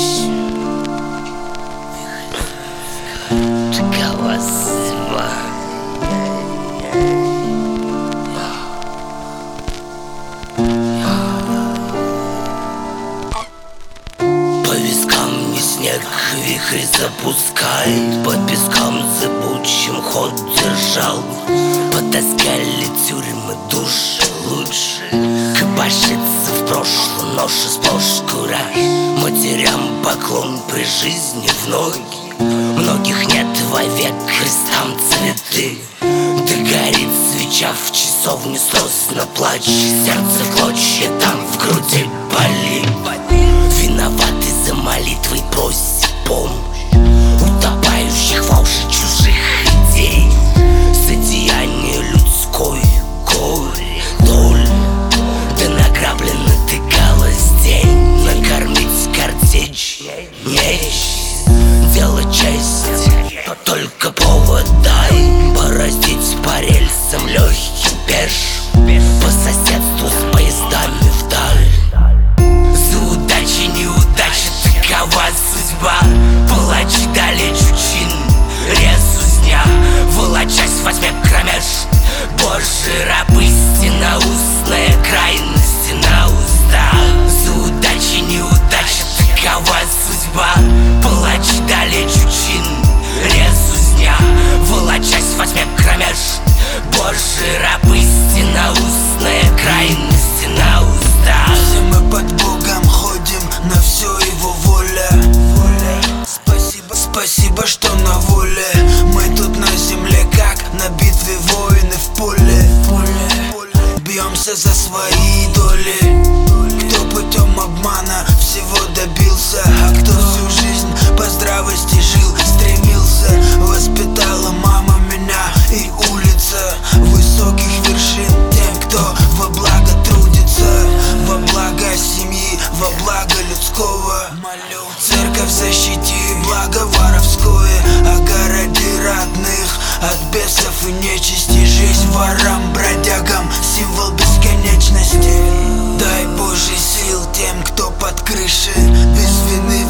Такова судьба. По вискам не снег, вихрь запускает. Под песком зыбучим ход держал. Потаскали тюрьмы души лучше. Кабашится в прошлом, нож и сплошь кураж. Матерям поклон при жизни в ноги. Многих нет вовек, крестам цветы. Да горит свеча в часовне, сносно плач. Сердце в клочья, там в груди болит. Виноватый за молитвой просит помощь. Утопающих во лжи чужих идей. Зодеяние людской горе, доля. Да награблено тыкалось день. Накормить картечь нечисть. Дело честь, но только повод дай. Бороздить по рельсам легким пеш. По соседству с поездами вдаль. За удачей неудача, такова судьба. Палачи дали чучин, резу дня. Волочась возьме кромеж. Божий раб, истина устная, крайности на устах. За удачей неудача, такова судьба. Палачи дали чучин, резу дня. Волочась возьме кромеж. Божий раб, истина устная, крайности на устах. Все мы под Богом ходим, на все его воля. Спасибо, спасибо, что на воле. Мы тут на земле, как на битве воины в поле. Бьемся за свои доли. Кто путем обмана всего добился, а кто всю жизнь по здравости жил, стремился. Воспитала мама меня и улица высоких вершин тем, кто во благо трудится. Во благо семьи, во благо людского. Церковь защити благо воровское. Огороди родных от бесов и нечисти. Жизнь ворам, бродягам, символ бесконечности. Дай Божий сил тем, кто под крышей, без вины